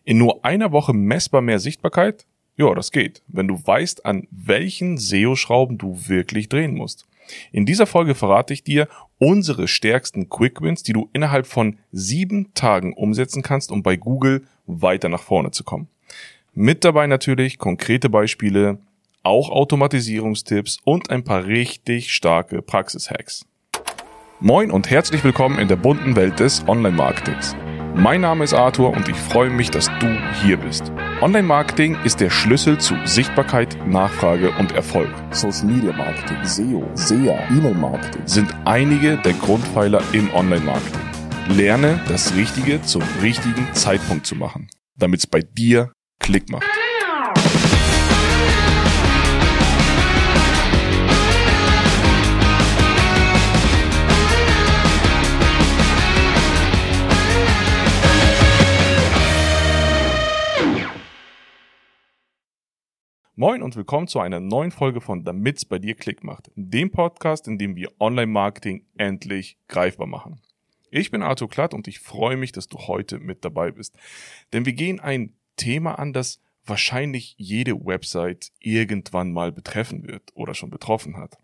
In nur einer Woche messbar mehr Sichtbarkeit? Ja, das geht, wenn du weißt, an welchen SEO-Schrauben du wirklich drehen musst. In dieser Folge verrate ich dir unsere stärksten Quick-Wins, die du innerhalb von 7 Tagen umsetzen kannst, um bei Google weiter nach vorne zu kommen. Mit dabei natürlich konkrete Beispiele, auch Automatisierungstipps und ein paar richtig starke Praxis-Hacks. Moin und herzlich willkommen in der bunten Welt des Online-Marketings. Mein Name ist Arthur und ich freue mich, dass du hier bist. Online-Marketing ist der Schlüssel zu Sichtbarkeit, Nachfrage und Erfolg. Social-Media-Marketing, SEO, SEA, E-Mail-Marketing sind einige der Grundpfeiler im Online-Marketing. Lerne, das Richtige zum richtigen Zeitpunkt zu machen, damit es bei dir Klick macht. Moin und willkommen zu einer neuen Folge von Damit's bei dir Klick macht, dem Podcast, in dem wir Online-Marketing endlich greifbar machen. Ich bin Arthur Klatt und ich freue mich, dass du heute mit dabei bist. Denn wir gehen ein Thema an, das wahrscheinlich jede Website irgendwann mal betreffen wird oder schon betroffen hat.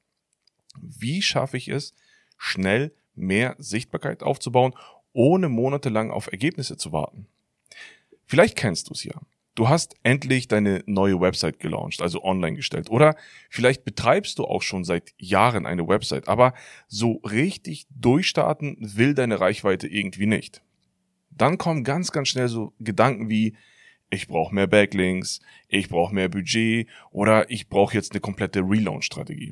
Wie schaffe ich es, schnell mehr Sichtbarkeit aufzubauen, ohne monatelang auf Ergebnisse zu warten? Vielleicht kennst du es ja. Du hast endlich deine neue Website gelauncht, also online gestellt. Oder vielleicht betreibst du auch schon seit Jahren eine Website, aber so richtig durchstarten will deine Reichweite irgendwie nicht. Dann kommen ganz schnell so Gedanken wie, ich brauche mehr Backlinks, ich brauche mehr Budget oder ich brauche jetzt eine komplette Relaunch-Strategie.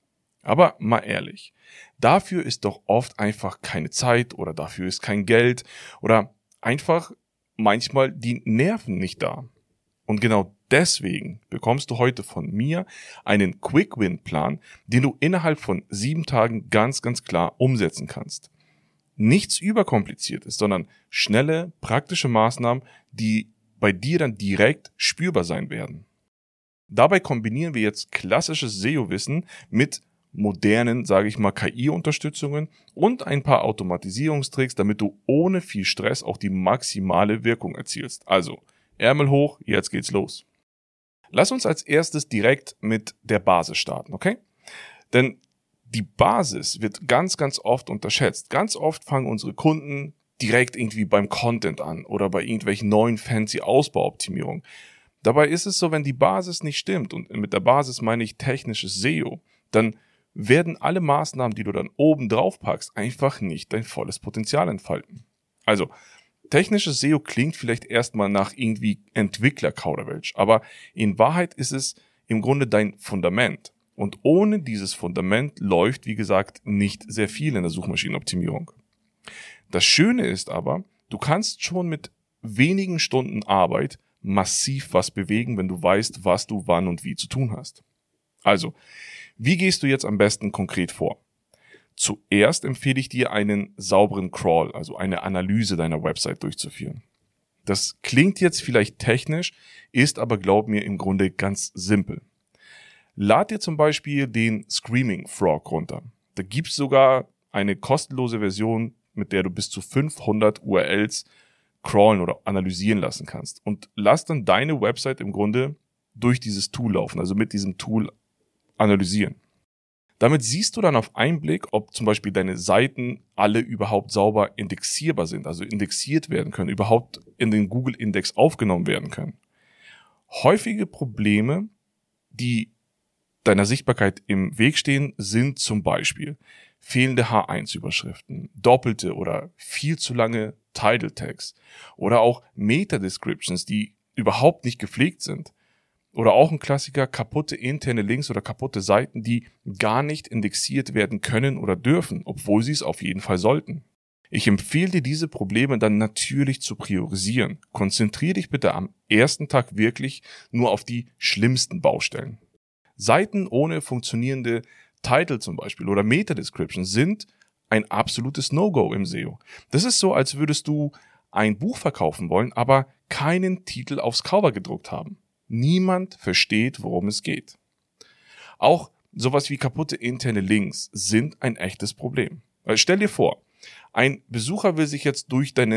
Aber mal ehrlich, dafür ist doch oft einfach keine Zeit oder dafür ist kein Geld oder einfach manchmal die Nerven nicht da. Und genau deswegen bekommst du heute von mir einen Quick-Win-Plan, den du innerhalb von 7 Tagen ganz klar umsetzen kannst. Nichts überkompliziertes, sondern schnelle, praktische Maßnahmen, die bei dir dann direkt spürbar sein werden. Dabei kombinieren wir jetzt klassisches SEO-Wissen mit modernen, KI-Unterstützungen und ein paar Automatisierungstricks, damit du ohne viel Stress auch die maximale Wirkung erzielst. Also, Ärmel hoch, jetzt geht's los. Lass uns als erstes direkt mit der Basis starten, okay? Denn die Basis wird ganz oft unterschätzt. Ganz oft fangen unsere Kunden direkt irgendwie beim Content an oder bei irgendwelchen neuen fancy Ausbauoptimierungen. Dabei ist es so, wenn die Basis nicht stimmt, und mit der Basis meine ich technisches SEO, dann werden alle Maßnahmen, die du dann oben drauf packst, einfach nicht dein volles Potenzial entfalten. Also, technisches SEO klingt vielleicht erstmal nach irgendwie Entwickler-Kauderwelsch, aber in Wahrheit ist es im Grunde dein Fundament. Und ohne dieses Fundament läuft, wie gesagt, nicht sehr viel in der Suchmaschinenoptimierung. Das Schöne ist aber, du kannst schon mit wenigen Stunden Arbeit massiv was bewegen, wenn du weißt, was du wann und wie zu tun hast. Also, wie gehst du jetzt am besten konkret vor? Zuerst empfehle ich dir, einen sauberen Crawl, also eine Analyse deiner Website durchzuführen. Das klingt jetzt vielleicht technisch, ist aber, glaub mir, im Grunde ganz simpel. Lad dir zum Beispiel den Screaming Frog runter. Da gibt's sogar eine kostenlose Version, mit der du bis zu 500 URLs crawlen oder analysieren lassen kannst. Und lass dann deine Website im Grunde durch dieses Tool laufen, also mit diesem Tool analysieren. Damit siehst du dann auf einen Blick, ob zum Beispiel deine Seiten alle überhaupt sauber indexierbar sind, also indexiert werden können, überhaupt in den Google-Index aufgenommen werden können. Häufige Probleme, die deiner Sichtbarkeit im Weg stehen, sind zum Beispiel fehlende H1-Überschriften, doppelte oder viel zu lange Title Tags oder auch Meta-Descriptions, die überhaupt nicht gepflegt sind. Oder auch ein Klassiker, kaputte interne Links oder kaputte Seiten, die gar nicht indexiert werden können oder dürfen, obwohl sie es auf jeden Fall sollten. Ich empfehle dir, diese Probleme dann natürlich zu priorisieren. Konzentriere dich bitte am ersten Tag wirklich nur auf die schlimmsten Baustellen. Seiten ohne funktionierende Title zum Beispiel oder Meta-Description sind ein absolutes No-Go im SEO. Das ist so, als würdest du ein Buch verkaufen wollen, aber keinen Titel aufs Cover gedruckt haben. Niemand versteht, worum es geht. Auch sowas wie kaputte interne Links sind ein echtes Problem. Stell dir vor, ein Besucher will sich jetzt durch deine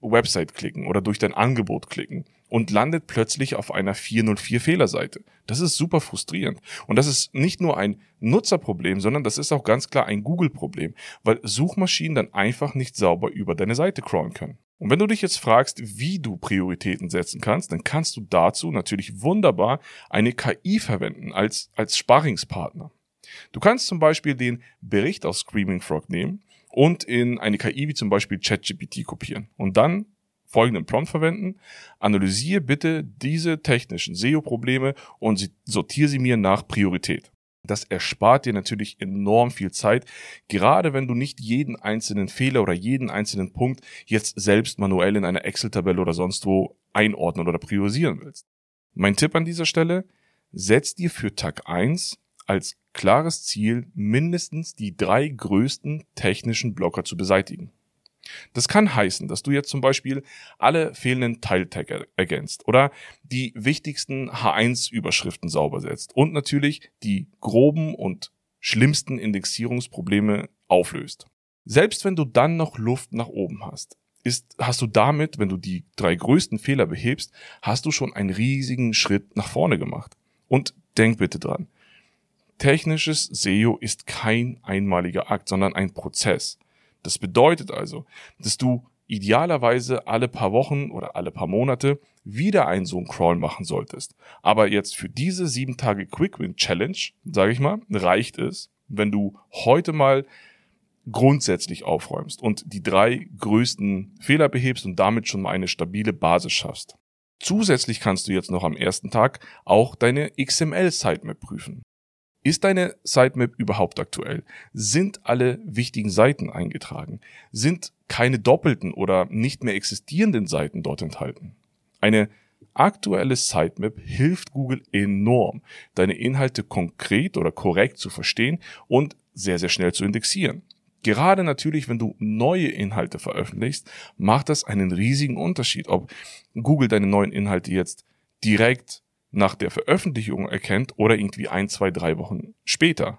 Website klicken oder durch dein Angebot klicken und landet plötzlich auf einer 404 Fehlerseite. Das ist super frustrierend. Und das ist nicht nur ein Nutzerproblem, sondern das ist auch ganz klar ein Google-Problem, weil Suchmaschinen dann einfach nicht sauber über deine Seite crawlen können. Und wenn du dich jetzt fragst, wie du Prioritäten setzen kannst, dann kannst du dazu natürlich wunderbar eine KI verwenden als Sparringspartner. Du kannst zum Beispiel den Bericht aus Screaming Frog nehmen und in eine KI wie zum Beispiel ChatGPT kopieren und dann folgenden Prompt verwenden: Analysiere bitte diese technischen SEO-Probleme und sortiere sie mir nach Priorität. Das erspart dir natürlich enorm viel Zeit, gerade wenn du nicht jeden einzelnen Fehler oder jeden einzelnen Punkt jetzt selbst manuell in einer Excel-Tabelle oder sonst wo einordnen oder priorisieren willst. Mein Tipp an dieser Stelle: Setz dir für Tag 1 als klares Ziel, mindestens die 3 größten technischen Blocker zu beseitigen. Das kann heißen, dass du jetzt zum Beispiel alle fehlenden Teiltag ergänzt oder die wichtigsten H1-Überschriften sauber setzt und natürlich die groben und schlimmsten Indexierungsprobleme auflöst. Selbst wenn du dann noch Luft nach oben hast du damit, wenn du die 3 größten Fehler behebst, hast du schon einen riesigen Schritt nach vorne gemacht. Und denk bitte dran: Technisches SEO ist kein einmaliger Akt, sondern ein Prozess. Das bedeutet also, dass du idealerweise alle paar Wochen oder alle paar Monate wieder einen so einen Crawl machen solltest. Aber jetzt für diese 7 Tage Quick Win Challenge, sage ich mal, reicht es, wenn du heute mal grundsätzlich aufräumst und die 3 größten Fehler behebst und damit schon mal eine stabile Basis schaffst. Zusätzlich kannst du jetzt noch am ersten Tag auch deine XML-Sitemap prüfen. Ist deine Sitemap überhaupt aktuell? Sind alle wichtigen Seiten eingetragen? Sind keine doppelten oder nicht mehr existierenden Seiten dort enthalten? Eine aktuelle Sitemap hilft Google enorm, deine Inhalte konkret oder korrekt zu verstehen und sehr, sehr schnell zu indexieren. Gerade natürlich, wenn du neue Inhalte veröffentlichst, macht das einen riesigen Unterschied, ob Google deine neuen Inhalte jetzt direkt nach der Veröffentlichung erkennt oder irgendwie 1, 2, 3 Wochen später.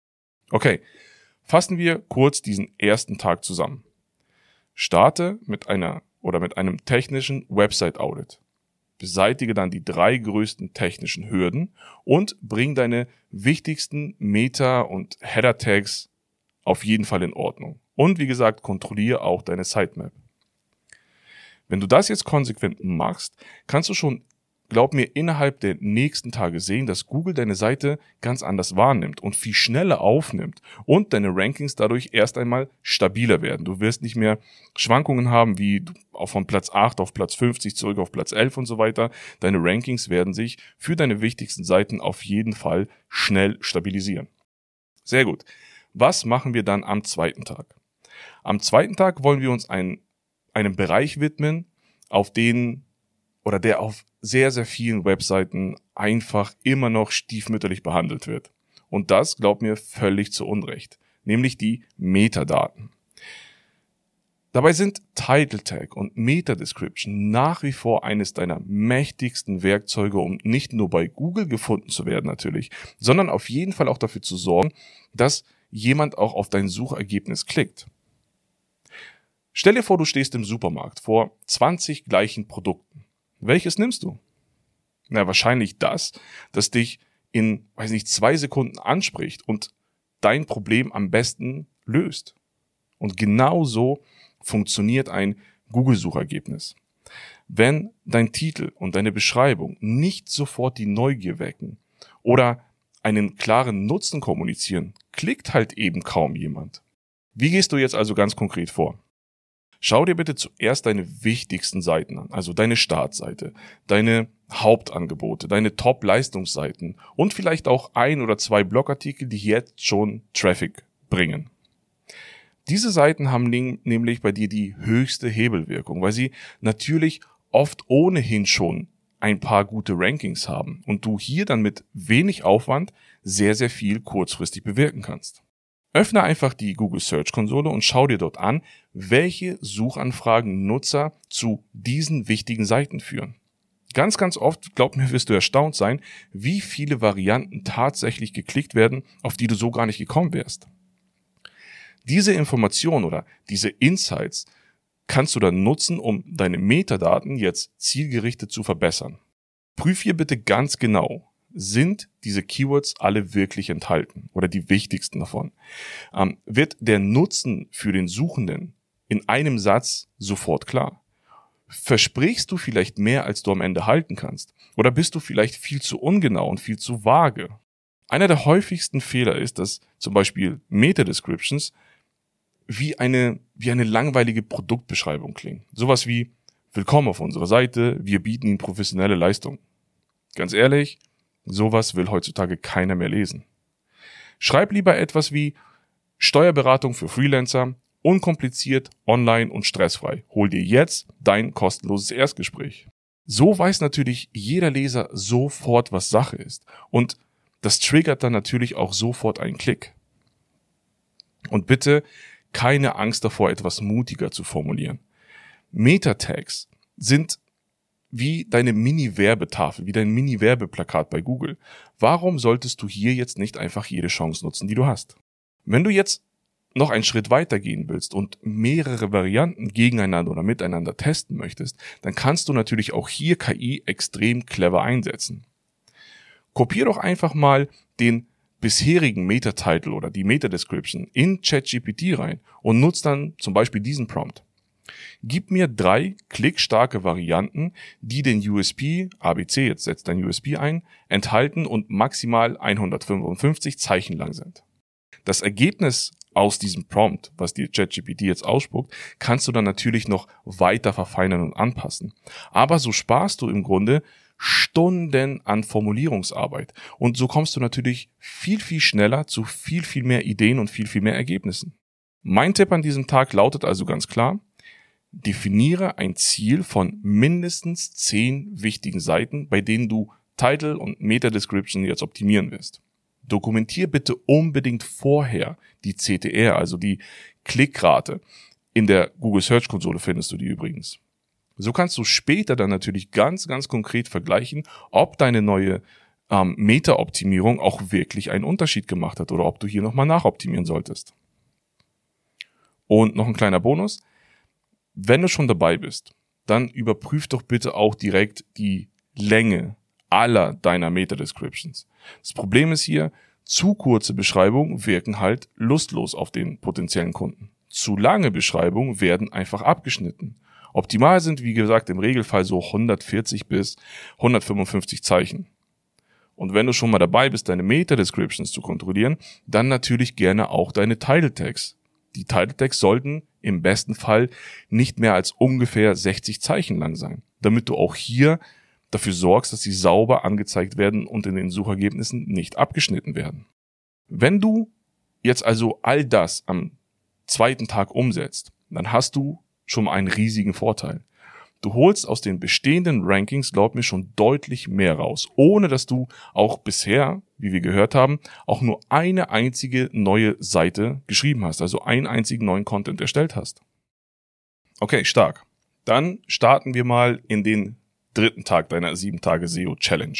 Okay, fassen wir kurz diesen ersten Tag zusammen. Starte mit einem technischen Website-Audit. Beseitige dann die 3 größten technischen Hürden und bring deine wichtigsten Meta- und Header-Tags auf jeden Fall in Ordnung. Und wie gesagt, kontrolliere auch deine Sitemap. Wenn du das jetzt konsequent machst, kannst du schon, glaub mir, innerhalb der nächsten Tage sehen, dass Google deine Seite ganz anders wahrnimmt und viel schneller aufnimmt und deine Rankings dadurch erst einmal stabiler werden. Du wirst nicht mehr Schwankungen haben, wie von Platz 8 auf Platz 50 zurück auf Platz 11 und so weiter. Deine Rankings werden sich für deine wichtigsten Seiten auf jeden Fall schnell stabilisieren. Sehr gut. Was machen wir dann am zweiten Tag? Am zweiten Tag wollen wir uns einem Bereich widmen, der auf sehr, sehr vielen Webseiten einfach immer noch stiefmütterlich behandelt wird. Und das, glaub mir, völlig zu Unrecht, nämlich die Metadaten. Dabei sind Title Tag und Meta Description nach wie vor eines deiner mächtigsten Werkzeuge, um nicht nur bei Google gefunden zu werden natürlich, sondern auf jeden Fall auch dafür zu sorgen, dass jemand auch auf dein Suchergebnis klickt. Stell dir vor, du stehst im Supermarkt vor 20 gleichen Produkten. Welches nimmst du? Na, wahrscheinlich das dich in, 2 Sekunden anspricht und dein Problem am besten löst. Und genau so funktioniert ein Google-Suchergebnis. Wenn dein Titel und deine Beschreibung nicht sofort die Neugier wecken oder einen klaren Nutzen kommunizieren, klickt halt eben kaum jemand. Wie gehst du jetzt also ganz konkret vor? Schau dir bitte zuerst deine wichtigsten Seiten an, also deine Startseite, deine Hauptangebote, deine Top-Leistungsseiten und vielleicht auch 1 oder 2 Blogartikel, die jetzt schon Traffic bringen. Diese Seiten haben nämlich bei dir die höchste Hebelwirkung, weil sie natürlich oft ohnehin schon ein paar gute Rankings haben und du hier dann mit wenig Aufwand sehr, sehr viel kurzfristig bewirken kannst. Öffne einfach die Google Search Konsole und schau dir dort an, welche Suchanfragen Nutzer zu diesen wichtigen Seiten führen. Ganz, ganz oft, glaub mir, wirst du erstaunt sein, wie viele Varianten tatsächlich geklickt werden, auf die du so gar nicht gekommen wärst. Diese Informationen oder diese Insights kannst du dann nutzen, um deine Metadaten jetzt zielgerichtet zu verbessern. Prüf hier bitte ganz genau, sind diese Keywords alle wirklich enthalten oder die wichtigsten davon? Wird der Nutzen für den Suchenden in einem Satz sofort klar? Versprichst du vielleicht mehr, als du am Ende halten kannst? Oder bist du vielleicht viel zu ungenau und viel zu vage? Einer der häufigsten Fehler ist, dass zum Beispiel Meta-Descriptions wie eine langweilige Produktbeschreibung klingen. Sowas wie: Willkommen auf unserer Seite, wir bieten Ihnen professionelle Leistung. Ganz ehrlich, sowas will heutzutage keiner mehr lesen. Schreib lieber etwas wie: Steuerberatung für Freelancer, unkompliziert, online und stressfrei. Hol dir jetzt dein kostenloses Erstgespräch. So weiß natürlich jeder Leser sofort, was Sache ist. Und das triggert dann natürlich auch sofort einen Klick. Und bitte keine Angst davor, etwas mutiger zu formulieren. Meta-Tags sind wie deine Mini-Werbetafel, wie dein Mini-Werbeplakat bei Google. Warum solltest du hier jetzt nicht einfach jede Chance nutzen, die du hast? Wenn du jetzt noch einen Schritt weiter gehen willst und mehrere Varianten gegeneinander oder miteinander testen möchtest, dann kannst du natürlich auch hier KI extrem clever einsetzen. Kopier doch einfach mal den bisherigen Meta-Title oder die Meta-Description in ChatGPT rein und nutzt dann zum Beispiel diesen Prompt. Gib mir 3 klickstarke Varianten, die den USP, ABC, jetzt setzt dein USP ein, enthalten und maximal 155 Zeichen lang sind. Das Ergebnis aus diesem Prompt, was dir ChatGPT jetzt ausspuckt, kannst du dann natürlich noch weiter verfeinern und anpassen. Aber so sparst du im Grunde Stunden an Formulierungsarbeit. Und so kommst du natürlich viel, viel schneller zu viel, viel mehr Ideen und viel, viel mehr Ergebnissen. Mein Tipp an diesem Tag lautet also ganz klar: Definiere ein Ziel von mindestens 10 wichtigen Seiten, bei denen du Title und Meta-Description jetzt optimieren wirst. Dokumentier bitte unbedingt vorher die CTR, also die Klickrate. In der Google Search Konsole findest du die übrigens. So kannst du später dann natürlich ganz, ganz konkret vergleichen, ob deine neue Meta-Optimierung auch wirklich einen Unterschied gemacht hat oder ob du hier nochmal nachoptimieren solltest. Und noch ein kleiner Bonus: Wenn du schon dabei bist, dann überprüf doch bitte auch direkt die Länge aller deiner Meta-Descriptions. Das Problem ist hier, zu kurze Beschreibungen wirken halt lustlos auf den potenziellen Kunden. Zu lange Beschreibungen werden einfach abgeschnitten. Optimal sind, wie gesagt, im Regelfall so 140 bis 155 Zeichen. Und wenn du schon mal dabei bist, deine Meta-Descriptions zu kontrollieren, dann natürlich gerne auch deine Title Tags. Die Title Tags sollten im besten Fall nicht mehr als ungefähr 60 Zeichen lang sein, damit du auch hier dafür sorgst, dass sie sauber angezeigt werden und in den Suchergebnissen nicht abgeschnitten werden. Wenn du jetzt also all das am zweiten Tag umsetzt, dann hast du schon einen riesigen Vorteil. Du holst aus den bestehenden Rankings, glaub mir, schon deutlich mehr raus, ohne dass du auch bisher, wie wir gehört haben, auch nur eine einzige neue Seite geschrieben hast, also einen einzigen neuen Content erstellt hast. Okay, stark. Dann starten wir mal in den 3. Tag deiner 7-Tage-SEO-Challenge.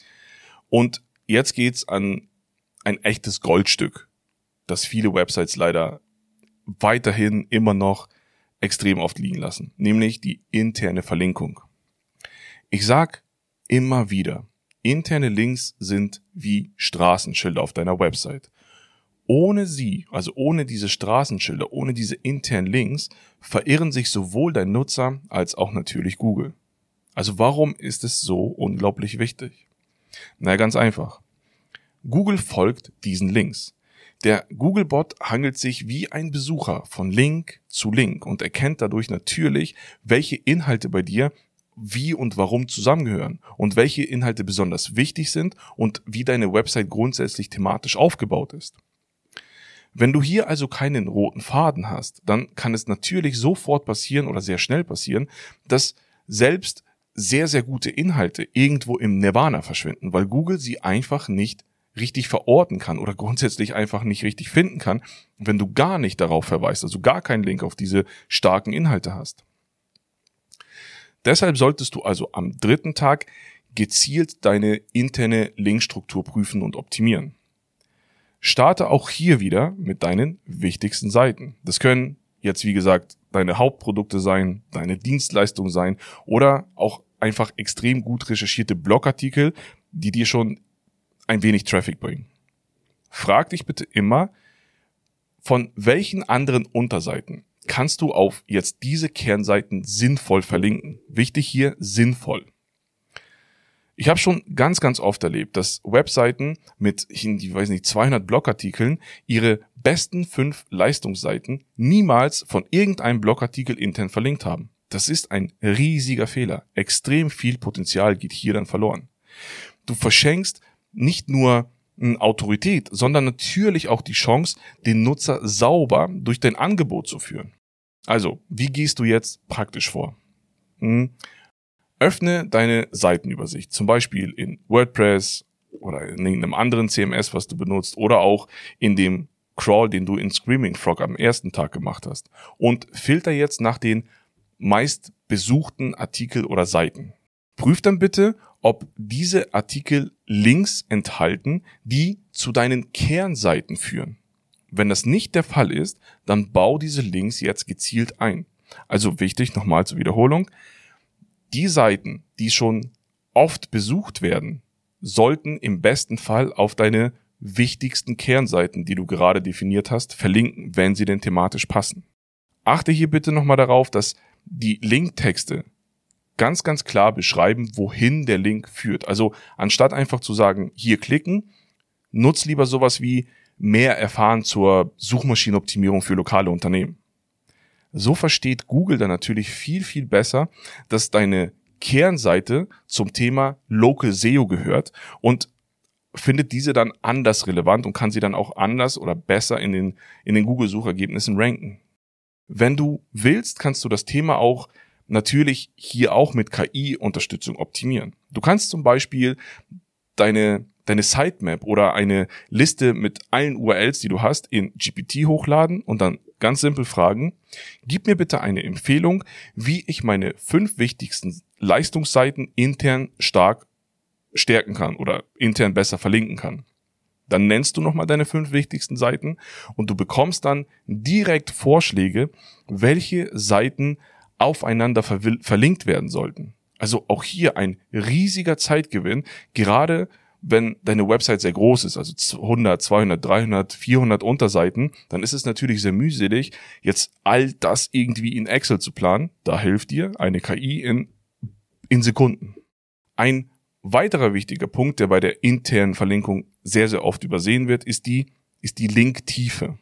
Und jetzt geht's an ein echtes Goldstück, das viele Websites leider weiterhin immer noch extrem oft liegen lassen, nämlich die interne Verlinkung. Ich sag immer wieder, interne Links sind wie Straßenschilder auf deiner Website. Ohne sie, also ohne diese Straßenschilder, ohne diese internen Links, verirren sich sowohl dein Nutzer als auch natürlich Google. Also warum ist es so unglaublich wichtig? Na, ganz einfach. Google folgt diesen Links. Der Googlebot hangelt sich wie ein Besucher von Link zu Link und erkennt dadurch natürlich, welche Inhalte bei dir wie und warum zusammengehören und welche Inhalte besonders wichtig sind und wie deine Website grundsätzlich thematisch aufgebaut ist. Wenn du hier also keinen roten Faden hast, dann kann es natürlich sofort passieren oder sehr schnell passieren, dass selbst sehr, sehr gute Inhalte irgendwo im Nirvana verschwinden, weil Google sie einfach nicht richtig verorten kann oder grundsätzlich einfach nicht richtig finden kann, wenn du gar nicht darauf verweist, also gar keinen Link auf diese starken Inhalte hast. Deshalb solltest du also am 3. Tag gezielt deine interne Linkstruktur prüfen und optimieren. Starte auch hier wieder mit deinen wichtigsten Seiten. Das können jetzt wie gesagt deine Hauptprodukte sein, deine Dienstleistung sein oder auch einfach extrem gut recherchierte Blogartikel, die dir schon ein wenig Traffic bringen. Frag dich bitte immer, von welchen anderen Unterseiten kannst du auf jetzt diese Kernseiten sinnvoll verlinken? Wichtig hier, sinnvoll. Ich habe schon ganz, ganz oft erlebt, dass Webseiten mit, 200 Blogartikeln ihre besten 5 Leistungsseiten niemals von irgendeinem Blogartikel intern verlinkt haben. Das ist ein riesiger Fehler. Extrem viel Potenzial geht hier dann verloren. Du verschenkst nicht nur Autorität, sondern natürlich auch die Chance, den Nutzer sauber durch dein Angebot zu führen. Also, wie gehst du jetzt praktisch vor? Öffne deine Seitenübersicht, zum Beispiel in WordPress oder in irgendeinem anderen CMS, was du benutzt, oder auch in dem Crawl, den du in Screaming Frog am ersten Tag gemacht hast, und filter jetzt nach den meist besuchten Artikel oder Seiten. Prüf dann bitte, ob diese Artikel Links enthalten, die zu deinen Kernseiten führen. Wenn das nicht der Fall ist, dann bau diese Links jetzt gezielt ein. Also wichtig, nochmal zur Wiederholung, die Seiten, die schon oft besucht werden, sollten im besten Fall auf deine wichtigsten Kernseiten, die du gerade definiert hast, verlinken, wenn sie denn thematisch passen. Achte hier bitte nochmal darauf, dass die Linktexte ganz, ganz klar beschreiben, wohin der Link führt. Also anstatt einfach zu sagen, hier klicken, nutz lieber sowas wie mehr erfahren zur Suchmaschinenoptimierung für lokale Unternehmen. So versteht Google dann natürlich viel, viel besser, dass deine Kernseite zum Thema Local SEO gehört und findet diese dann anders relevant und kann sie dann auch anders oder besser in den Google-Suchergebnissen ranken. Wenn du willst, kannst du das Thema auch natürlich hier auch mit KI-Unterstützung optimieren. Du kannst zum Beispiel deine Sitemap oder eine Liste mit allen URLs, die du hast, in GPT hochladen und dann ganz simpel fragen, gib mir bitte eine Empfehlung, wie ich meine 5 wichtigsten Leistungsseiten intern stärken kann oder intern besser verlinken kann. Dann nennst du nochmal deine 5 wichtigsten Seiten und du bekommst dann direkt Vorschläge, welche Seiten aufeinander verlinkt werden sollten. Also auch hier ein riesiger Zeitgewinn, gerade wenn deine Website sehr groß ist, also 100, 200, 300, 400 Unterseiten, dann ist es natürlich sehr mühselig, jetzt all das irgendwie in Excel zu planen. Da hilft dir eine KI in Sekunden. Ein weiterer wichtiger Punkt, der bei der internen Verlinkung sehr, sehr oft übersehen wird, ist die Linktiefe.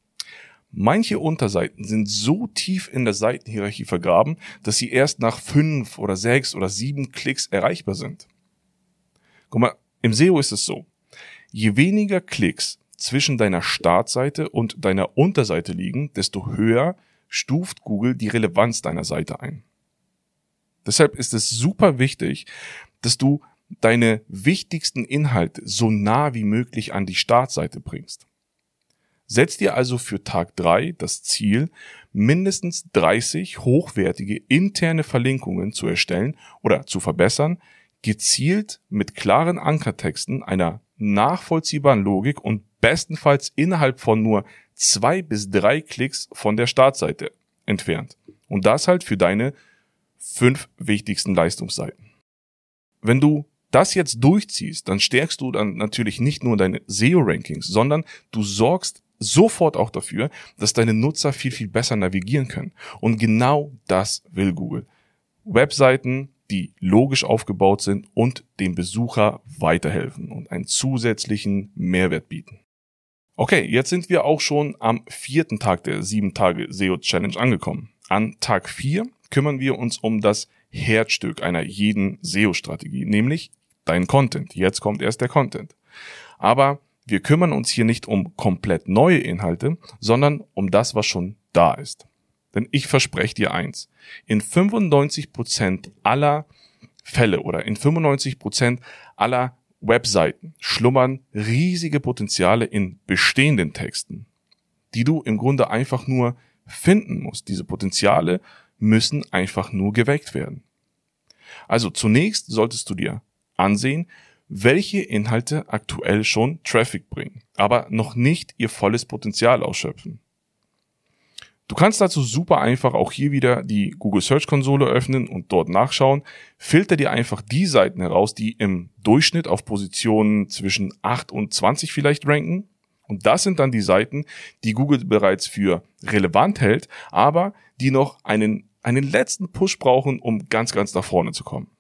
Manche Unterseiten sind so tief in der Seitenhierarchie vergraben, dass sie erst nach 5 oder 6 oder 7 Klicks erreichbar sind. Guck mal, im SEO ist es so, je weniger Klicks zwischen deiner Startseite und deiner Unterseite liegen, desto höher stuft Google die Relevanz deiner Seite ein. Deshalb ist es super wichtig, dass du deine wichtigsten Inhalte so nah wie möglich an die Startseite bringst. Setz dir also für Tag 3 das Ziel, mindestens 30 hochwertige interne Verlinkungen zu erstellen oder zu verbessern, gezielt mit klaren Ankertexten, einer nachvollziehbaren Logik und bestenfalls innerhalb von nur 2 bis 3 Klicks von der Startseite entfernt. Und das halt für deine 5 wichtigsten Leistungsseiten. Wenn du das jetzt durchziehst, dann stärkst du dann natürlich nicht nur deine SEO-Rankings, sondern du sorgst sofort auch dafür, dass deine Nutzer viel, viel besser navigieren können. Und genau das will Google. Webseiten, die logisch aufgebaut sind und dem Besucher weiterhelfen und einen zusätzlichen Mehrwert bieten. Okay, jetzt sind wir auch schon am 4. Tag der 7-Tage-SEO-Challenge angekommen. An Tag 4 kümmern wir uns um das Herzstück einer jeden SEO-Strategie, nämlich dein Content. Jetzt kommt erst der Content. Aber wir kümmern uns hier nicht um komplett neue Inhalte, sondern um das, was schon da ist. Denn ich verspreche dir eins, in 95% aller Fälle oder in 95% aller Webseiten schlummern riesige Potenziale in bestehenden Texten, die du im Grunde einfach nur finden musst. Diese Potenziale müssen einfach nur geweckt werden. Also zunächst solltest du dir ansehen, welche Inhalte aktuell schon Traffic bringen, aber noch nicht ihr volles Potenzial ausschöpfen. Du kannst dazu super einfach auch hier wieder die Google Search Konsole öffnen und dort nachschauen. Filter dir einfach die Seiten heraus, die im Durchschnitt auf Positionen zwischen 8 und 20 vielleicht ranken. Und das sind dann die Seiten, die Google bereits für relevant hält, aber die noch einen letzten Push brauchen, um ganz nach vorne zu kommen.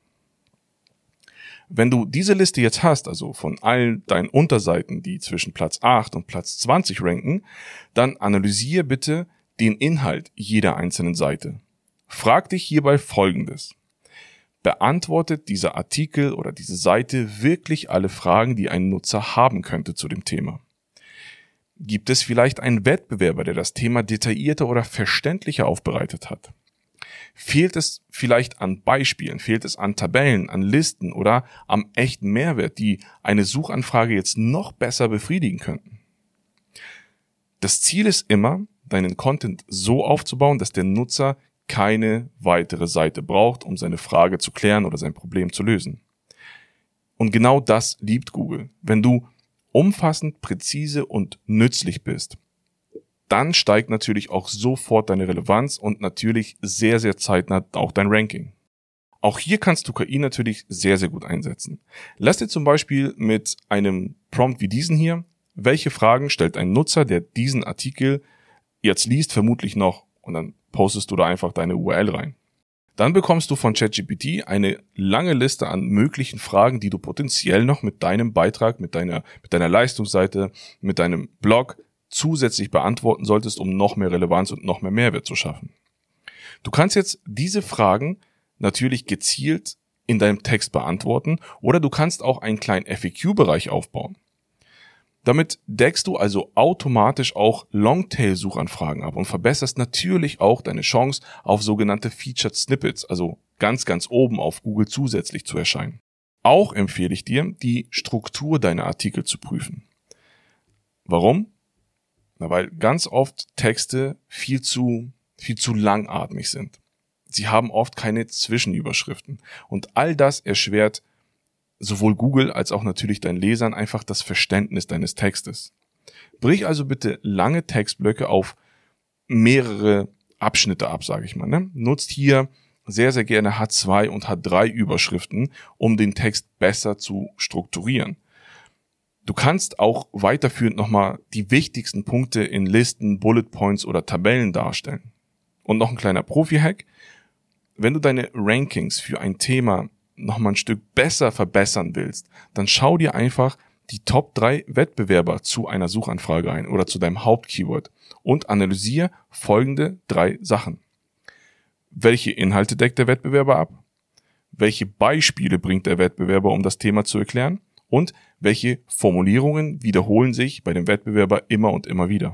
Wenn du diese Liste jetzt hast, also von allen deinen Unterseiten, die zwischen Platz 8 und Platz 20 ranken, dann analysiere bitte den Inhalt jeder einzelnen Seite. Frag dich hierbei Folgendes. Beantwortet dieser Artikel oder diese Seite wirklich alle Fragen, die ein Nutzer haben könnte zu dem Thema? Gibt es vielleicht einen Wettbewerber, der das Thema detaillierter oder verständlicher aufbereitet hat? Fehlt es vielleicht an Beispielen, fehlt es an Tabellen, an Listen oder am echten Mehrwert, die eine Suchanfrage jetzt noch besser befriedigen könnten? Das Ziel ist immer, deinen Content so aufzubauen, dass der Nutzer keine weitere Seite braucht, um seine Frage zu klären oder sein Problem zu lösen. Und genau das liebt Google. Wenn du umfassend, präzise und nützlich bist, dann steigt natürlich auch sofort deine Relevanz und natürlich sehr zeitnah auch dein Ranking. Auch hier kannst du KI natürlich sehr gut einsetzen. Lass dir zum Beispiel mit einem Prompt wie diesen hier, welche Fragen stellt ein Nutzer, der diesen Artikel jetzt liest, vermutlich noch, und dann postest du da einfach deine URL rein. Dann bekommst du von ChatGPT eine lange Liste an möglichen Fragen, die du potenziell noch mit deinem Beitrag, mit deiner Leistungsseite, mit deinem Blog zusätzlich beantworten solltest, um noch mehr Relevanz und noch mehr Mehrwert zu schaffen. Du kannst jetzt diese Fragen natürlich gezielt in deinem Text beantworten oder du kannst auch einen kleinen FAQ-Bereich aufbauen. Damit deckst du also automatisch auch Longtail-Suchanfragen ab und verbesserst natürlich auch deine Chance auf sogenannte Featured Snippets, also ganz oben auf Google zusätzlich zu erscheinen. Auch empfehle ich dir, die Struktur deiner Artikel zu prüfen. Warum? Weil ganz oft Texte viel zu langatmig sind. Sie haben oft keine Zwischenüberschriften und all das erschwert sowohl Google als auch natürlich deinen Lesern einfach das Verständnis deines Textes. Brich also bitte lange Textblöcke auf mehrere Abschnitte ab, sage ich mal. Nutzt hier sehr gerne H2 und H3 Überschriften, um den Text besser zu strukturieren. Du kannst auch weiterführend nochmal die wichtigsten Punkte in Listen, Bullet Points oder Tabellen darstellen. Und noch ein kleiner Profi-Hack. Wenn du deine Rankings für ein Thema nochmal ein Stück besser verbessern willst, dann schau dir einfach die Top 3 Wettbewerber zu einer Suchanfrage ein oder zu deinem Hauptkeyword und analysiere folgende 3 Sachen. Welche Inhalte deckt der Wettbewerber ab? Welche Beispiele bringt der Wettbewerber, um das Thema zu erklären? Und welche Formulierungen wiederholen sich bei dem Wettbewerber immer und immer wieder?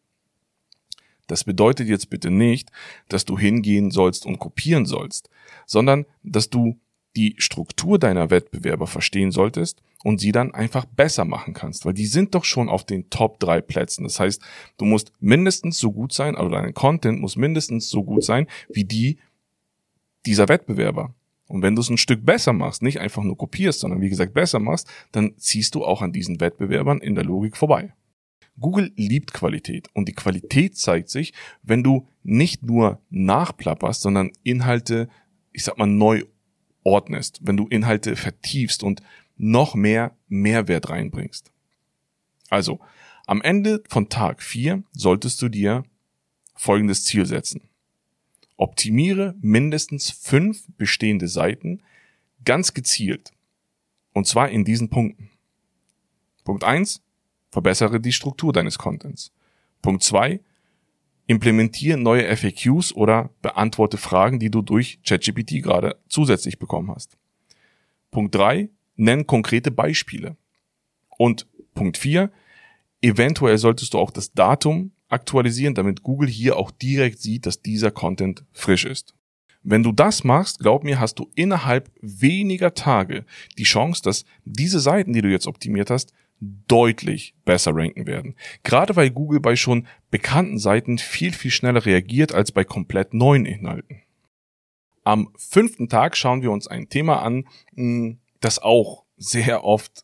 Das bedeutet jetzt bitte nicht, dass du hingehen sollst und kopieren sollst, sondern dass du die Struktur deiner Wettbewerber verstehen solltest und sie dann einfach besser machen kannst, weil die sind doch schon auf den Top 3 Plätzen. Das heißt, du musst mindestens so gut sein, also dein Content muss mindestens so gut sein wie dieser Wettbewerber. Und wenn du es ein Stück besser machst, nicht einfach nur kopierst, sondern wie gesagt besser machst, dann ziehst du auch an diesen Wettbewerbern in der Logik vorbei. Google liebt Qualität und die Qualität zeigt sich, wenn du nicht nur nachplapperst, sondern Inhalte, neu ordnest, wenn du Inhalte vertiefst und noch mehr Mehrwert reinbringst. Also, am Ende von Tag 4 solltest du dir folgendes Ziel setzen. Optimiere mindestens 5 bestehende Seiten ganz gezielt. Und zwar in diesen Punkten. Punkt 1, verbessere die Struktur deines Contents. Punkt 2, implementiere neue FAQs oder beantworte Fragen, die du durch ChatGPT gerade zusätzlich bekommen hast. Punkt 3, nenn konkrete Beispiele. Und Punkt 4, eventuell solltest du auch das Datum aktualisieren, damit Google hier auch direkt sieht, dass dieser Content frisch ist. Wenn du das machst, glaub mir, hast du innerhalb weniger Tage die Chance, dass diese Seiten, die du jetzt optimiert hast, deutlich besser ranken werden. Gerade weil Google bei schon bekannten Seiten viel schneller reagiert als bei komplett neuen Inhalten. Am 5. Tag schauen wir uns ein Thema an, das auch sehr oft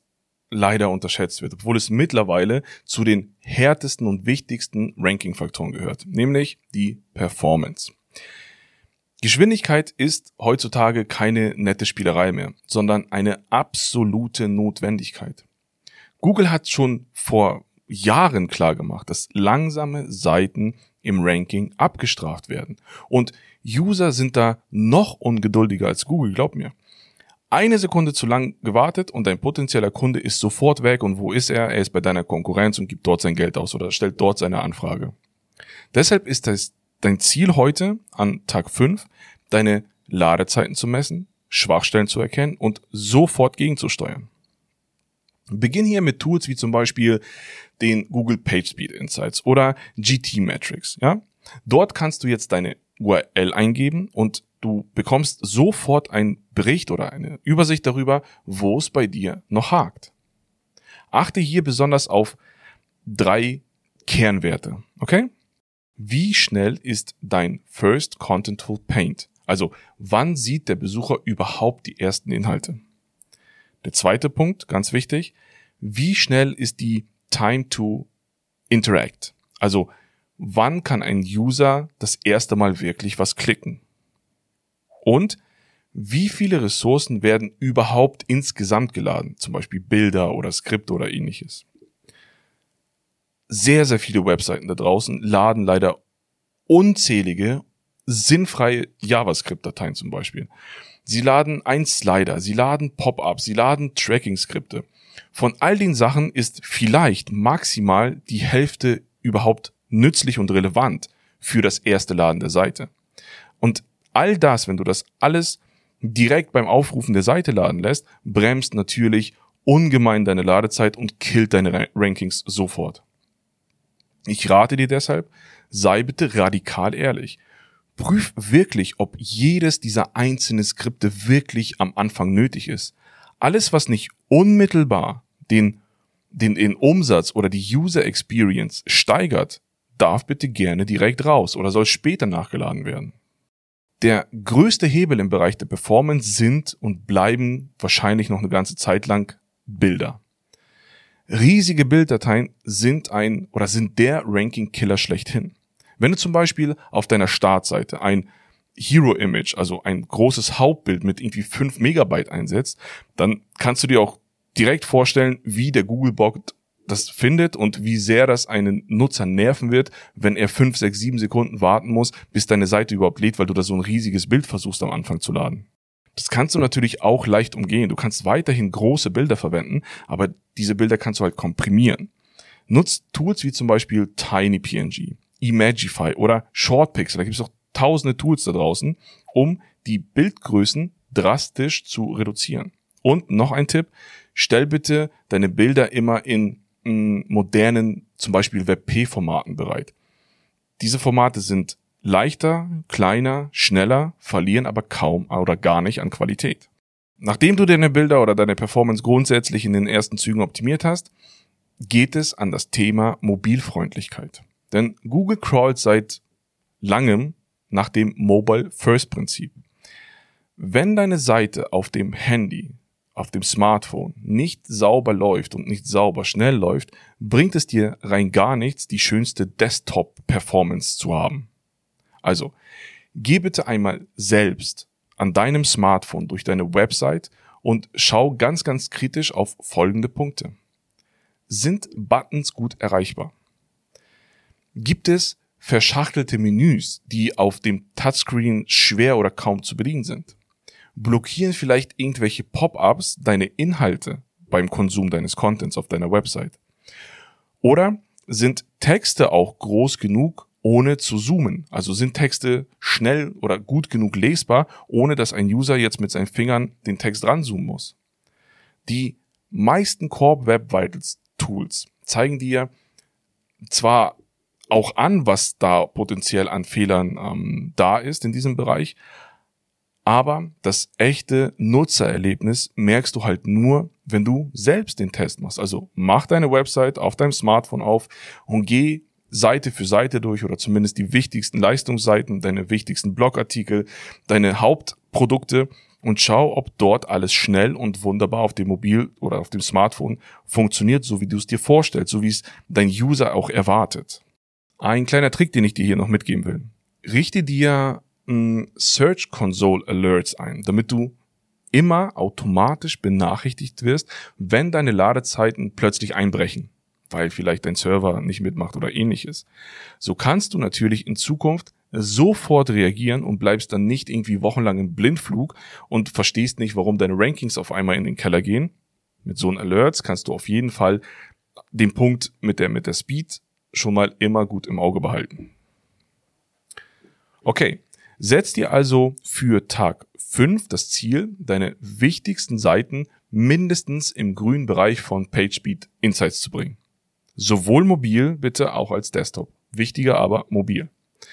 leider unterschätzt wird, obwohl es mittlerweile zu den härtesten und wichtigsten Ranking-Faktoren gehört, nämlich die Performance. Geschwindigkeit ist heutzutage keine nette Spielerei mehr, sondern eine absolute Notwendigkeit. Google hat schon vor Jahren klargemacht, dass langsame Seiten im Ranking abgestraft werden. Und User sind da noch ungeduldiger als Google, glaub mir. Eine Sekunde zu lang gewartet und dein potenzieller Kunde ist sofort weg. Und wo ist er? Er ist bei deiner Konkurrenz und gibt dort sein Geld aus oder stellt dort seine Anfrage. Deshalb ist es dein Ziel heute, an Tag 5, deine Ladezeiten zu messen, Schwachstellen zu erkennen und sofort gegenzusteuern. Beginn hier mit Tools wie zum Beispiel den Google PageSpeed Insights oder GTmetrix. Ja? Dort kannst du jetzt deine URL eingeben und du bekommst sofort einen Bericht oder eine Übersicht darüber, wo es bei dir noch hakt. Achte hier besonders auf 3 Kernwerte. Okay? Wie schnell ist dein First Contentful Paint? Also, wann sieht der Besucher überhaupt die ersten Inhalte? Der zweite Punkt, ganz wichtig, wie schnell ist die Time to Interact? Also, wann kann ein User das erste Mal wirklich was klicken? Und wie viele Ressourcen werden überhaupt insgesamt geladen? Zum Beispiel Bilder oder Skripte oder ähnliches. Sehr, sehr viele Webseiten da draußen laden leider unzählige sinnfreie JavaScript-Dateien zum Beispiel. Sie laden einen Slider, sie laden Pop-ups, sie laden Tracking-Skripte. Von all den Sachen ist vielleicht maximal die Hälfte überhaupt nützlich und relevant für das erste Laden der Seite. Und all das, wenn du das alles direkt beim Aufrufen der Seite laden lässt, bremst natürlich ungemein deine Ladezeit und killt deine Rankings sofort. Ich rate dir deshalb, sei bitte radikal ehrlich. Prüf wirklich, ob jedes dieser einzelnen Skripte wirklich am Anfang nötig ist. Alles, was nicht unmittelbar den Umsatz oder die User Experience steigert, darf bitte gerne direkt raus oder soll später nachgeladen werden. Der größte Hebel im Bereich der Performance sind und bleiben wahrscheinlich noch eine ganze Zeit lang Bilder. Riesige Bilddateien sind der Ranking-Killer schlechthin. Wenn du zum Beispiel auf deiner Startseite ein Hero-Image, also ein großes Hauptbild mit irgendwie 5 Megabyte einsetzt, dann kannst du dir auch direkt vorstellen, wie der Googlebot das findet und wie sehr das einen Nutzer nerven wird, wenn er 5, 6, 7 Sekunden warten muss, bis deine Seite überhaupt lädt, weil du da so ein riesiges Bild versuchst am Anfang zu laden. Das kannst du natürlich auch leicht umgehen. Du kannst weiterhin große Bilder verwenden, aber diese Bilder kannst du halt komprimieren. Nutzt Tools wie zum Beispiel TinyPNG, Imagify oder ShortPixel. Da gibt es auch tausende Tools da draußen, um die Bildgrößen drastisch zu reduzieren. Und noch ein Tipp, stell bitte deine Bilder immer in modernen, zum Beispiel WebP-Formaten bereit. Diese Formate sind leichter, kleiner, schneller, verlieren aber kaum oder gar nicht an Qualität. Nachdem du deine Bilder oder deine Performance grundsätzlich in den ersten Zügen optimiert hast, geht es an das Thema Mobilfreundlichkeit. Denn Google crawlt seit langem nach dem Mobile-First-Prinzip. Wenn deine Seite auf dem Handy, auf dem Smartphone nicht sauber läuft und nicht sauber schnell läuft, bringt es dir rein gar nichts, die schönste Desktop-Performance zu haben. Also, geh bitte einmal selbst an deinem Smartphone durch deine Website und schau ganz, ganz kritisch auf folgende Punkte. Sind Buttons gut erreichbar? Gibt es verschachtelte Menüs, die auf dem Touchscreen schwer oder kaum zu bedienen sind? Blockieren vielleicht irgendwelche Pop-ups deine Inhalte beim Konsum deines Contents auf deiner Website? Oder sind Texte auch groß genug, ohne zu zoomen? Also sind Texte schnell oder gut genug lesbar, ohne dass ein User jetzt mit seinen Fingern den Text ranzoomen muss? Die meisten Core Web Vitals Tools zeigen dir zwar auch an, was da potenziell an Fehlern da ist in diesem Bereich, aber das echte Nutzererlebnis merkst du halt nur, wenn du selbst den Test machst. Also mach deine Website auf deinem Smartphone auf und geh Seite für Seite durch oder zumindest die wichtigsten Leistungsseiten, deine wichtigsten Blogartikel, deine Hauptprodukte und schau, ob dort alles schnell und wunderbar auf dem Mobil oder auf dem Smartphone funktioniert, so wie du es dir vorstellst, so wie es dein User auch erwartet. Ein kleiner Trick, den ich dir hier noch mitgeben will. Richte dir Search Console Alerts ein, damit du immer automatisch benachrichtigt wirst, wenn deine Ladezeiten plötzlich einbrechen, weil vielleicht dein Server nicht mitmacht oder ähnliches. So kannst du natürlich in Zukunft sofort reagieren und bleibst dann nicht irgendwie wochenlang im Blindflug und verstehst nicht, warum deine Rankings auf einmal in den Keller gehen. Mit so einem Alerts kannst du auf jeden Fall den Punkt mit der Speed schon mal immer gut im Auge behalten. Okay, setz dir also für Tag 5 das Ziel, deine wichtigsten Seiten mindestens im grünen Bereich von PageSpeed Insights zu bringen. Sowohl mobil, bitte auch als Desktop. Wichtiger aber mobil.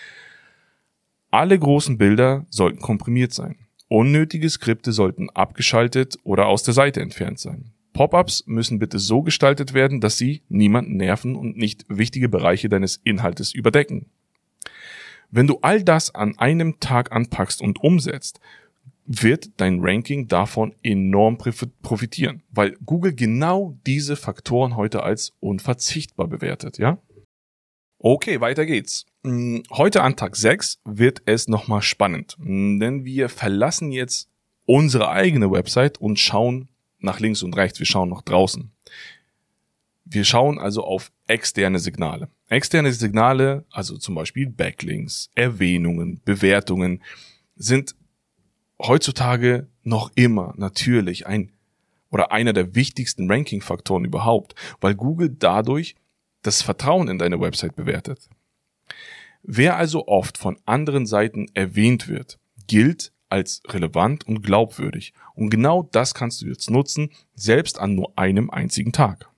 Alle großen Bilder sollten komprimiert sein. Unnötige Skripte sollten abgeschaltet oder aus der Seite entfernt sein. Pop-ups müssen bitte so gestaltet werden, dass sie niemanden nerven und nicht wichtige Bereiche deines Inhaltes überdecken. Wenn du all das an einem Tag anpackst und umsetzt, wird dein Ranking davon enorm profitieren, weil Google genau diese Faktoren heute als unverzichtbar bewertet, ja? Okay, weiter geht's. Heute an Tag 6 wird es nochmal spannend, denn wir verlassen jetzt unsere eigene Website und schauen nach links und rechts, wir schauen nach draußen. Wir schauen also auf externe Signale. Externe Signale, also zum Beispiel Backlinks, Erwähnungen, Bewertungen, sind heutzutage noch immer natürlich einer der wichtigsten Ranking-Faktoren überhaupt, weil Google dadurch das Vertrauen in deine Website bewertet. Wer also oft von anderen Seiten erwähnt wird, gilt als relevant und glaubwürdig. Und genau das kannst du jetzt nutzen, selbst an nur einem einzigen Tag.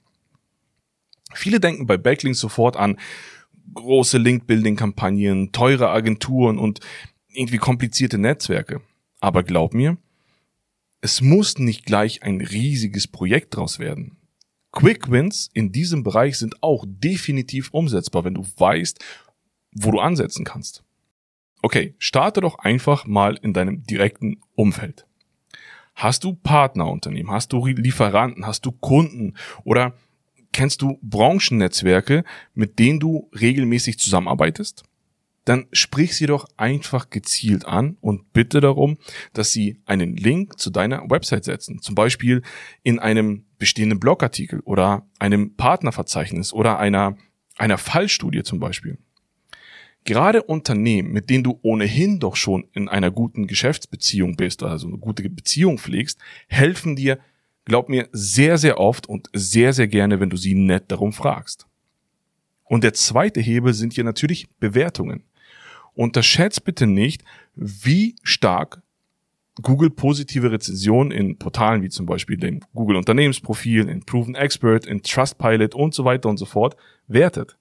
Viele denken bei Backlinks sofort an große Link-Building-Kampagnen, teure Agenturen und irgendwie komplizierte Netzwerke. Aber glaub mir, es muss nicht gleich ein riesiges Projekt draus werden. Quick Wins in diesem Bereich sind auch definitiv umsetzbar, wenn du weißt, wo du ansetzen kannst. Okay, starte doch einfach mal in deinem direkten Umfeld. Hast du Partnerunternehmen, hast du Lieferanten, hast du Kunden oder kennst du Branchennetzwerke, mit denen du regelmäßig zusammenarbeitest? Dann sprich sie doch einfach gezielt an und bitte darum, dass sie einen Link zu deiner Website setzen. Zum Beispiel in einem bestehenden Blogartikel oder einem Partnerverzeichnis oder einer Fallstudie zum Beispiel. Gerade Unternehmen, mit denen du ohnehin doch schon in einer guten Geschäftsbeziehung bist, also eine gute Beziehung pflegst, helfen dir, glaub mir, sehr, sehr oft und sehr, sehr gerne, wenn du sie nett darum fragst. Und der zweite Hebel sind hier natürlich Bewertungen. Unterschätzt bitte nicht, wie stark Google positive Rezensionen in Portalen wie zum Beispiel dem Google Unternehmensprofil, in Proven Expert, in Trustpilot und so weiter und so fort wertet.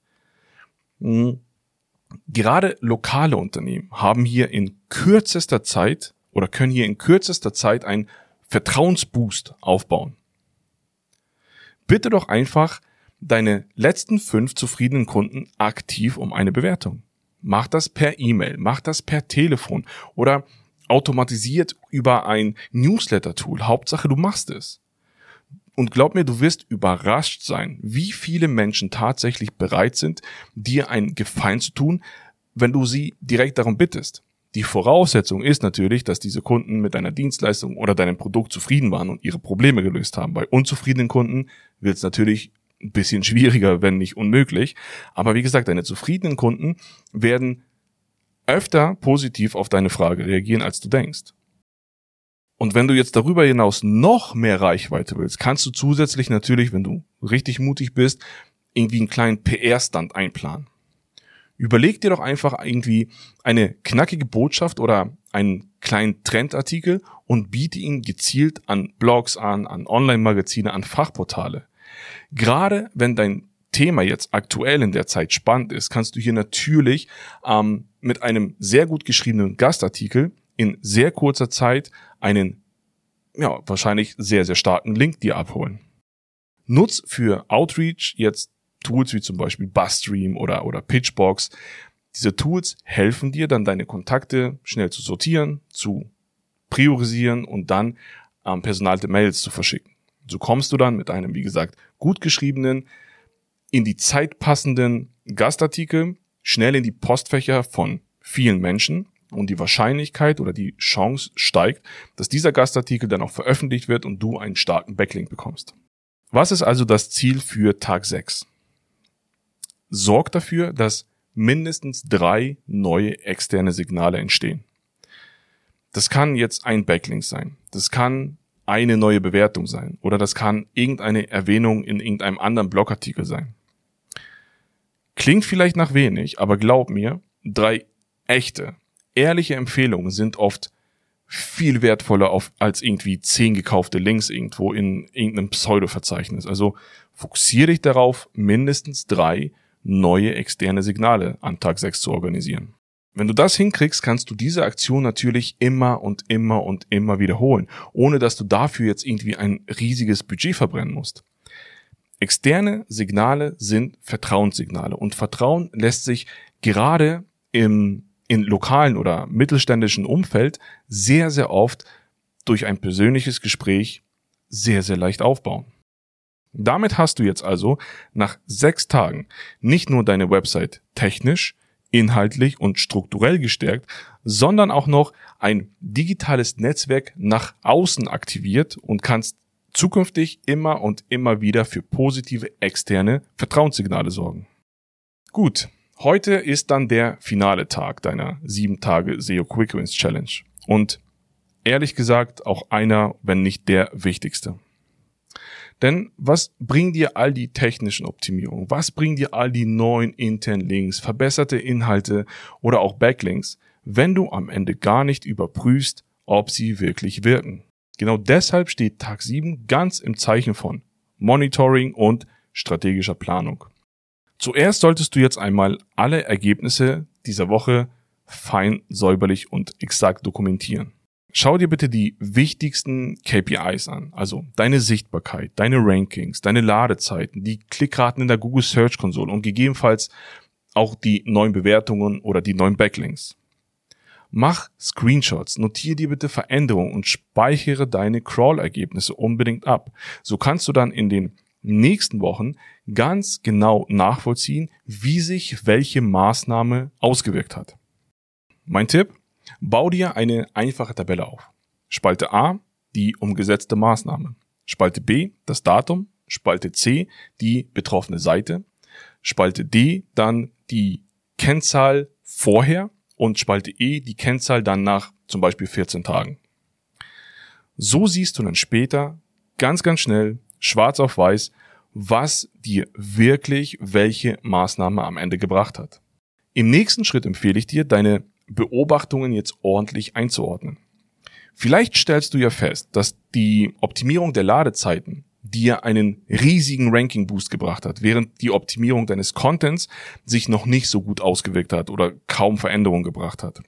Gerade lokale Unternehmen haben hier in kürzester Zeit oder können hier in kürzester Zeit einen Vertrauensboost aufbauen. Bitte doch einfach deine letzten 5 zufriedenen Kunden aktiv um eine Bewertung. Mach das per E-Mail, mach das per Telefon oder automatisiert über ein Newsletter-Tool. Hauptsache, du machst es. Und glaub mir, du wirst überrascht sein, wie viele Menschen tatsächlich bereit sind, dir einen Gefallen zu tun, wenn du sie direkt darum bittest. Die Voraussetzung ist natürlich, dass diese Kunden mit deiner Dienstleistung oder deinem Produkt zufrieden waren und ihre Probleme gelöst haben. Bei unzufriedenen Kunden wird es natürlich ein bisschen schwieriger, wenn nicht unmöglich. Aber wie gesagt, deine zufriedenen Kunden werden öfter positiv auf deine Frage reagieren, als du denkst. Und wenn du jetzt darüber hinaus noch mehr Reichweite willst, kannst du zusätzlich natürlich, wenn du richtig mutig bist, irgendwie einen kleinen PR-Stand einplanen. Überleg dir doch einfach irgendwie eine knackige Botschaft oder einen kleinen Trendartikel und biete ihn gezielt an Blogs an Online-Magazine, an Fachportale. Gerade wenn dein Thema jetzt aktuell in der Zeit spannend ist, kannst du hier natürlich mit einem sehr gut geschriebenen Gastartikel in sehr kurzer Zeit einen wahrscheinlich sehr, sehr starken Link dir abholen. Nutz für Outreach jetzt Tools wie zum Beispiel Buzzstream oder Pitchbox. Diese Tools helfen dir dann, deine Kontakte schnell zu sortieren, zu priorisieren und dann personalte Mails zu verschicken. So kommst du dann mit einem, wie gesagt, gut geschriebenen, in die Zeit passenden Gastartikel schnell in die Postfächer von vielen Menschen und die Wahrscheinlichkeit oder die Chance steigt, dass dieser Gastartikel dann auch veröffentlicht wird und du einen starken Backlink bekommst. Was ist also das Ziel für Tag 6? Sorg dafür, dass mindestens 3 neue externe Signale entstehen. Das kann jetzt ein Backlink sein, das kann eine neue Bewertung sein oder das kann irgendeine Erwähnung in irgendeinem anderen Blogartikel sein. Klingt vielleicht nach wenig, aber glaub mir, 3 echte, ehrliche Empfehlungen sind oft viel wertvoller als irgendwie 10 gekaufte Links irgendwo in irgendeinem Pseudo-Verzeichnis. Also fokussiere dich darauf, mindestens 3 neue externe Signale an Tag 6 zu organisieren. Wenn du das hinkriegst, kannst du diese Aktion natürlich immer und immer und immer wiederholen, ohne dass du dafür jetzt irgendwie ein riesiges Budget verbrennen musst. Externe Signale sind Vertrauenssignale und Vertrauen lässt sich gerade in lokalen oder mittelständischen Umfeld sehr, sehr oft durch ein persönliches Gespräch sehr, sehr leicht aufbauen. Damit hast du jetzt also nach 6 Tagen nicht nur deine Website technisch, inhaltlich und strukturell gestärkt, sondern auch noch ein digitales Netzwerk nach außen aktiviert und kannst zukünftig immer und immer wieder für positive externe Vertrauenssignale sorgen. Gut, heute ist dann der finale Tag deiner 7 Tage SEO Quick Wins Challenge und ehrlich gesagt auch einer, wenn nicht der wichtigste. Denn was bringen dir all die technischen Optimierungen? Was bringen dir all die neuen internen Links, verbesserte Inhalte oder auch Backlinks, wenn du am Ende gar nicht überprüfst, ob sie wirklich wirken? Genau deshalb steht Tag 7 ganz im Zeichen von Monitoring und strategischer Planung. Zuerst solltest du jetzt einmal alle Ergebnisse dieser Woche fein, säuberlich und exakt dokumentieren. Schau dir bitte die wichtigsten KPIs an, also deine Sichtbarkeit, deine Rankings, deine Ladezeiten, die Klickraten in der Google Search Console und gegebenenfalls auch die neuen Bewertungen oder die neuen Backlinks. Mach Screenshots, notiere dir bitte Veränderungen und speichere deine Crawl-Ergebnisse unbedingt ab. So kannst du dann in den nächsten Wochen ganz genau nachvollziehen, wie sich welche Maßnahme ausgewirkt hat. Mein Tipp: Bau dir eine einfache Tabelle auf. Spalte A, die umgesetzte Maßnahme. Spalte B, das Datum. Spalte C, die betroffene Seite. Spalte D, dann die Kennzahl vorher. Und Spalte E, die Kennzahl dann nach zum Beispiel 14 Tagen. So siehst du dann später ganz, ganz schnell, schwarz auf weiß, was dir wirklich welche Maßnahme am Ende gebracht hat. Im nächsten Schritt empfehle ich dir, deine Beobachtungen jetzt ordentlich einzuordnen. Vielleicht stellst du ja fest, dass die Optimierung der Ladezeiten dir einen riesigen Ranking-Boost gebracht hat, während die Optimierung deines Contents sich noch nicht so gut ausgewirkt hat oder kaum Veränderungen gebracht hat.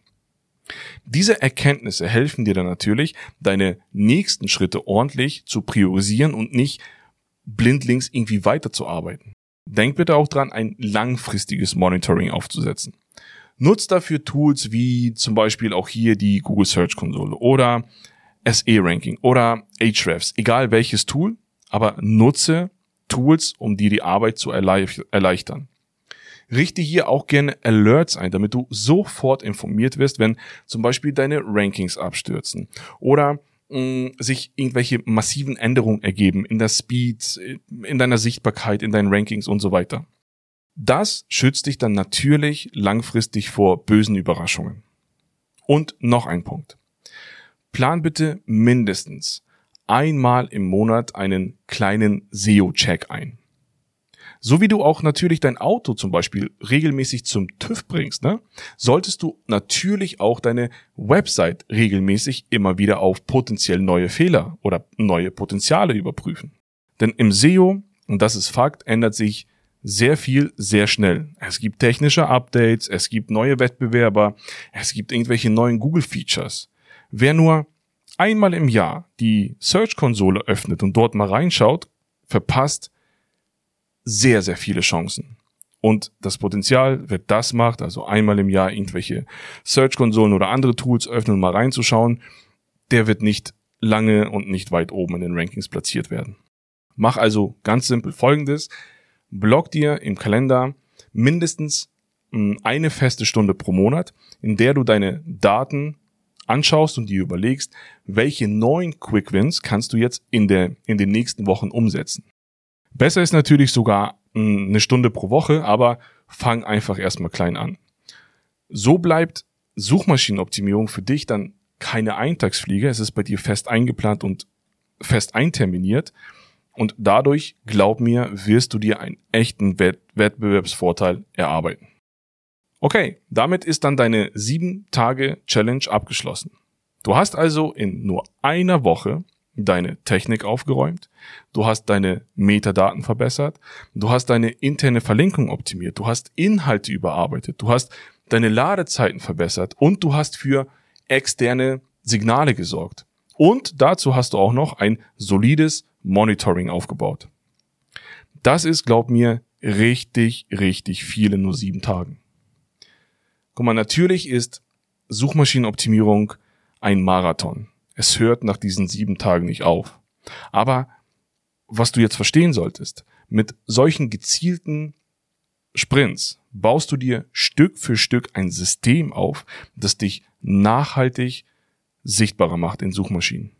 Diese Erkenntnisse helfen dir dann natürlich, deine nächsten Schritte ordentlich zu priorisieren und nicht blindlings irgendwie weiterzuarbeiten. Denk bitte auch dran, ein langfristiges Monitoring aufzusetzen. Nutzt dafür Tools wie zum Beispiel auch hier die Google Search Console oder SE-Ranking oder Ahrefs, egal welches Tool, aber nutze Tools, um dir die Arbeit zu erleichtern. Richte hier auch gerne Alerts ein, damit du sofort informiert wirst, wenn zum Beispiel deine Rankings abstürzen oder sich irgendwelche massiven Änderungen ergeben in der Speed, in deiner Sichtbarkeit, in deinen Rankings und so weiter. Das schützt dich dann natürlich langfristig vor bösen Überraschungen. Und noch ein Punkt. Plan bitte mindestens einmal im Monat einen kleinen SEO-Check ein. So wie du auch natürlich dein Auto zum Beispiel regelmäßig zum TÜV bringst, solltest du natürlich auch deine Website regelmäßig immer wieder auf potenziell neue Fehler oder neue Potenziale überprüfen. Denn im SEO, und das ist Fakt, ändert sich sehr viel, sehr schnell. Es gibt technische Updates, es gibt neue Wettbewerber, es gibt irgendwelche neuen Google-Features. Wer nur einmal im Jahr die Search-Konsole öffnet und dort mal reinschaut, verpasst sehr, sehr viele Chancen. Und das Potenzial, wer das macht, also einmal im Jahr irgendwelche Search-Konsolen oder andere Tools öffnen und mal reinzuschauen, der wird nicht lange und nicht weit oben in den Rankings platziert werden. Mach also ganz simpel Folgendes: Block dir im Kalender mindestens eine feste Stunde pro Monat, in der du deine Daten anschaust und dir überlegst, welche neuen Quick Wins kannst du jetzt in den nächsten Wochen umsetzen. Besser ist natürlich sogar eine Stunde pro Woche, aber fang einfach erstmal klein an. So bleibt Suchmaschinenoptimierung für dich dann keine Eintagsfliege. Es ist bei dir fest eingeplant und fest einterminiert. Und dadurch, glaub mir, wirst du dir einen echten Wettbewerbsvorteil erarbeiten. Okay, damit ist dann deine 7-Tage-Challenge abgeschlossen. Du hast also in nur einer Woche deine Technik aufgeräumt, du hast deine Metadaten verbessert, du hast deine interne Verlinkung optimiert, du hast Inhalte überarbeitet, du hast deine Ladezeiten verbessert und du hast für externe Signale gesorgt. Und dazu hast du auch noch ein solides Monitoring aufgebaut. Das ist, glaub mir, richtig, richtig viel in nur 7 Tagen. Guck mal, natürlich ist Suchmaschinenoptimierung ein Marathon. Es hört nach diesen 7 Tagen nicht auf. Aber was du jetzt verstehen solltest, mit solchen gezielten Sprints baust du dir Stück für Stück ein System auf, das dich nachhaltig sichtbarer macht in Suchmaschinen.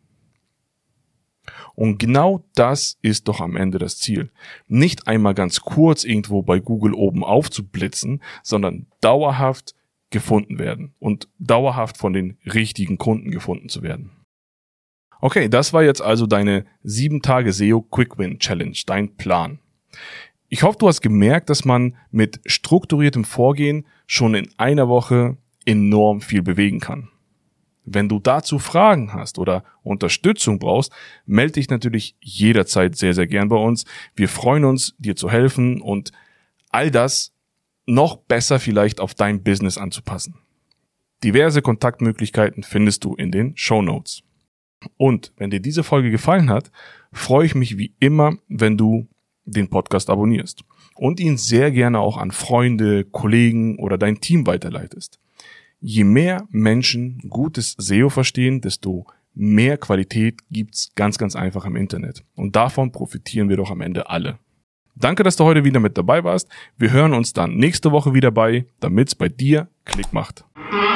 Und genau das ist doch am Ende das Ziel. Nicht einmal ganz kurz irgendwo bei Google oben aufzublitzen, sondern dauerhaft gefunden werden und dauerhaft von den richtigen Kunden gefunden zu werden. Okay, das war jetzt also deine 7 Tage SEO Quick Win Challenge, dein Plan. Ich hoffe, du hast gemerkt, dass man mit strukturiertem Vorgehen schon in einer Woche enorm viel bewegen kann. Wenn du dazu Fragen hast oder Unterstützung brauchst, melde dich natürlich jederzeit sehr, sehr gern bei uns. Wir freuen uns, dir zu helfen und all das noch besser vielleicht auf dein Business anzupassen. Diverse Kontaktmöglichkeiten findest du in den Shownotes. Und wenn dir diese Folge gefallen hat, freue ich mich wie immer, wenn du den Podcast abonnierst und ihn sehr gerne auch an Freunde, Kollegen oder dein Team weiterleitest. Je mehr Menschen gutes SEO verstehen, desto mehr Qualität gibt's ganz, ganz einfach im Internet. Und davon profitieren wir doch am Ende alle. Danke, dass du heute wieder mit dabei warst. Wir hören uns dann nächste Woche wieder bei, damit's bei dir Klick macht.